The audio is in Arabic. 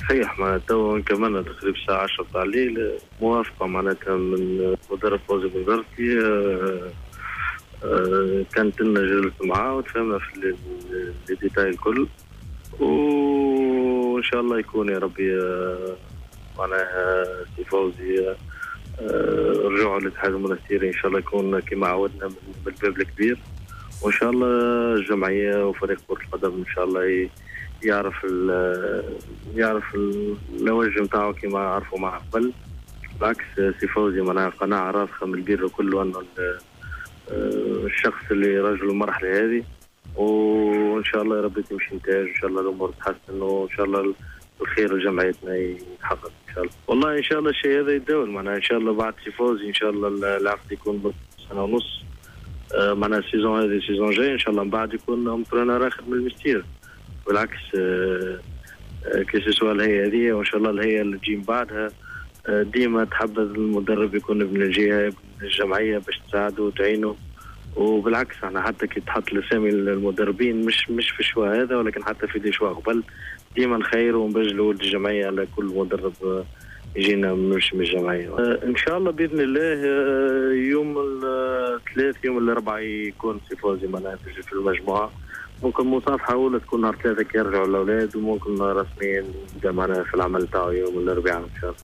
صحيح معناتها تو نكملنا تقريبا الساعة 10 تاع الليل، موافقة معناتها من مدرب فوزي بنزرتي. كانت لنا جلسة معاه وتفهمنا في الديتاي الكل، وإن شاء الله يكون يا ربي معناها سي فوزي رجوعه للاتحاد المنستيري إن شاء الله يكون كما عودنا من الباب الكبير، وإن شاء الله الجمعية وفريق كرة القدم إن شاء الله يعرف الوجه نتاعو كما عرفوا معه قبل. بالعكس سي فوزي معناها قناعة راسخة من البير كله أنه الشخص اللي رجل المرحلة هذه، وإن شاء الله يا ربي تمشي نتاج، إن شاء الله الأمور تتحسن، وإن شاء الله الخير لجمعيتنا يتحقق إن شاء الله. والله إن شاء الله الشيء هذا يتداول معناها إن شاء الله بعد سي فوزي إن شاء الله العقد يكون سنة ونص، معناها السيزون هذه السيزون جاي إن شاء الله من بعد يكون انترينور آخر من المستير. بالعكس كي سوا الهيئة هذه وإن شاء الله الهيئة اللي تجي من بعدها ديما تحبذ المدرب يكون ابن الجهة ابن الجمعية باش تساعده وتعينه. وبالعكس احنا حتى كي تحط الاسامي المدربين مش في الشوا هذا، ولكن حتى في دي شوا قبل ديما نخير ونبجلوا ولد الجمعية على كل مدرب يجينا مش من الجمعية. ان شاء الله باذن الله يوم الثلاث يوم الاربعاء يكون سي فوزي معناها في المجموعة، ممكن مصافحة أولى تكون نهار ثلاثة كي يرجعوا الأولاد، وممكن رسميا يبدا معنا في العمل تاعو يوم الأربعاء إن شاء الله.